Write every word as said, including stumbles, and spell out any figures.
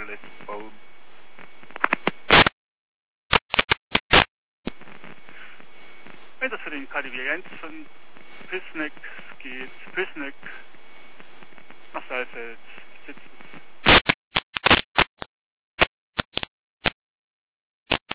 verlässt Baum. Wenn das für den K D W eins von Pissneck geht, Pissneck nach Saalfeld, sitzt